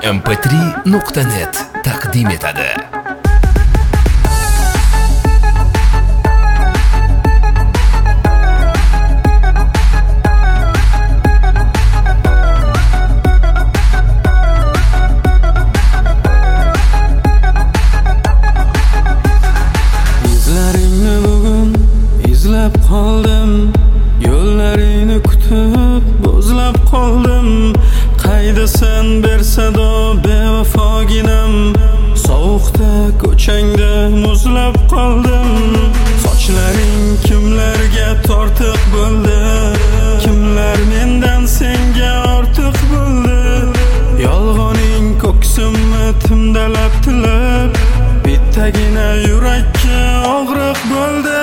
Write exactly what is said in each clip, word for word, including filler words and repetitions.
em p tri nuqta net taqdim etadi. İzlaringni bugun izlab qoldim, yo'llaringni kutib bo'zlab qoldim. Qaydasan bersado bevafoginam, sovuqda ko'changda muzlab qoldim. Sochlaring kimlarga tortiq bo'ldi, kimlar mendan senga ortiq bo'ldi. Yolg'oning ko'ksimni timdalab tilab, bittagina yurakka og'riq bo'ldi.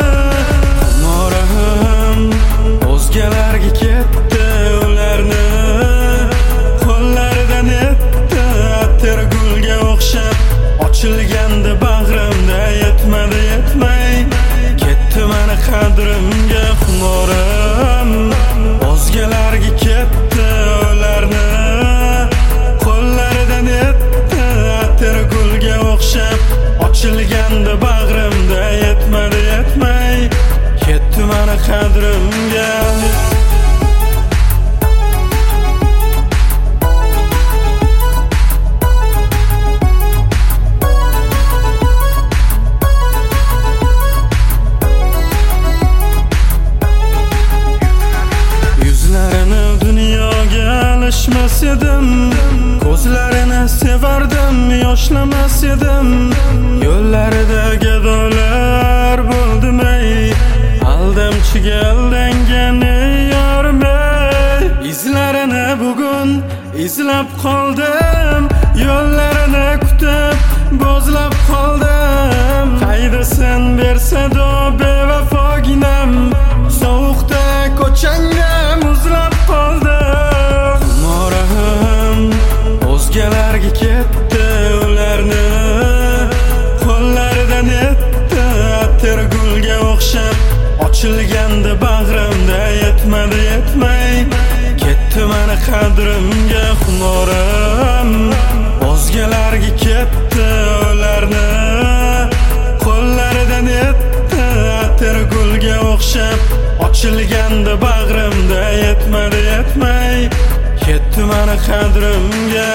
Moram o'zgalarga ketdi, ularni qo'llaridan etdi. Tergulga o'xshab ochilgandi bag'rimda, yetmadi yetmay ketdi mani qadrimga. Xunorim o'zgalarga ketdi, ularni qo'llaridan etdi. Tergulga o'xshab ochilgandi bag'rimda, yetmadi yetmay ketdi mani qadrimga. Yuzlarini dunyoga alishmas edim, ko'zlarini sevardim, yoshlamas edim. Yo'llarida gadolar bo'ldim ey, aldamchiga aldangan ey yorim ey. Izlarini bugun izlab qoldim, yo'llarini kutib bo'zlab qoldim. Qaydasan bersado bevafoginam, sovuqda ko'changda muzlab qoldim. Moram o'zgalarga ketdi, ularni qo'llaridan etdi. Tergulga o'xshab ochilgandi bag'rimda, yetmadi yetmay ketdi mani qadrimga. Xunorim o'zgalarga ketdi, ularni qo'llaridan etdi. Tergulga o'xshab ochilgandi bag'rimda, yetmadi yetmay ketdi mani qadrimga.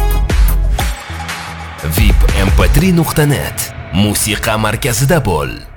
vip em p tri nuqta net musiqa markazida bo'l.